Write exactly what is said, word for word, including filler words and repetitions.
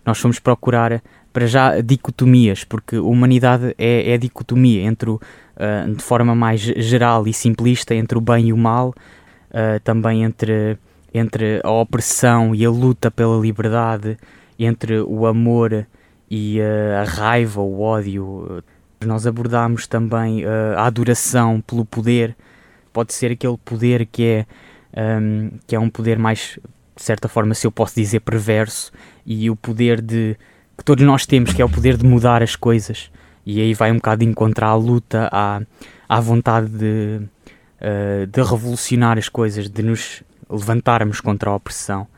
nós fomos procurar, para já, dicotomias, porque a humanidade é, é dicotomia entre o, uh, de forma mais geral e simplista, entre o bem e o mal, uh, também entre, entre a opressão e a luta pela liberdade, entre o amor e uh, a raiva, o ódio. Nós abordámos também uh, a adoração pelo poder. Pode ser aquele poder que é, um, que é um poder mais, de certa forma, se eu posso dizer, perverso, e o poder de, que todos nós temos, que é o poder de mudar as coisas. E aí vai um bocado encontrar a luta, à, à vontade de, uh, de revolucionar as coisas, de nos levantarmos contra a opressão.